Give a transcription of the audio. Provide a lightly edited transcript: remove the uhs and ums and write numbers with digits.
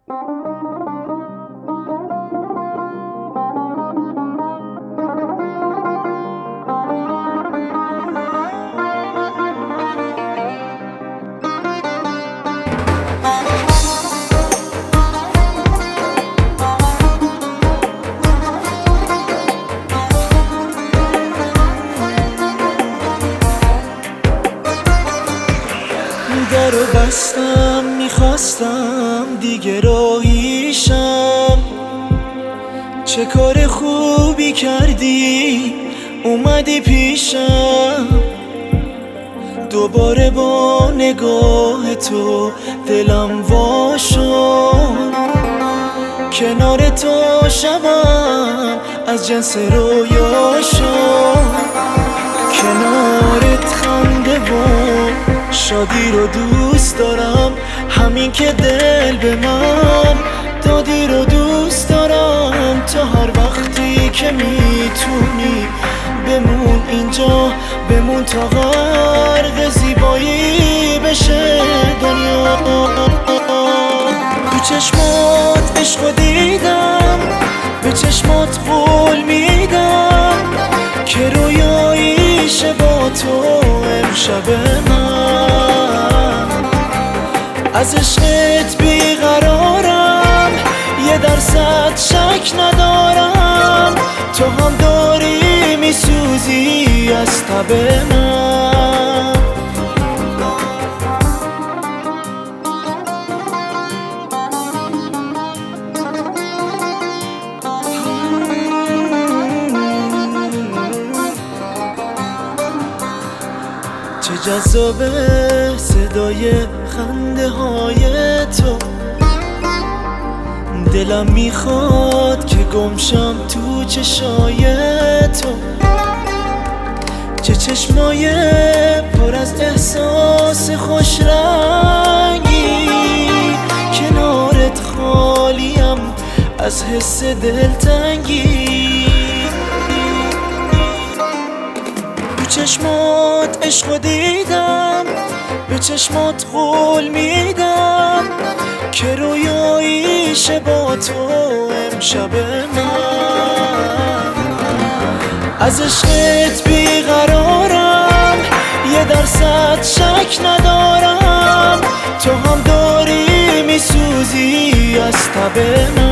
درو بستم میخواستم دیگه راهیشم. چه کار خوبی کردی اومدی پیشم. دوباره با نگاه تو دلم وا شد. کنار تو شبم از جنس رویا شد. کنارت خنده و شادی رو دوست دارم. همین که دل به من دادی رو دوست دارم. تا هر وقتی که میتونی بمون اینجا، بمون تا غرق زیبایی بشه دنیا. تو چشمات عشقو دیدم، به چشمات قول میدم که رویاییشه با تو امشب من. از عشقت بیقرارم، 1% شک ندارم. تو هم داری میسوزی از تب من. چه جذابه صدای خنده های تو. دلم میخواد که گمشم تو چشای تو. چه چشمای پر از احساس خوش رنگی. کنارت خالیم از حس دلتنگی. تو چشمات عشقو دیدم، به چشمات قول میدم که رویاییشه با تو امشب من. از عشقت بیقرارم، 1% شک ندارم. تو هم داری میسوزی از تب من.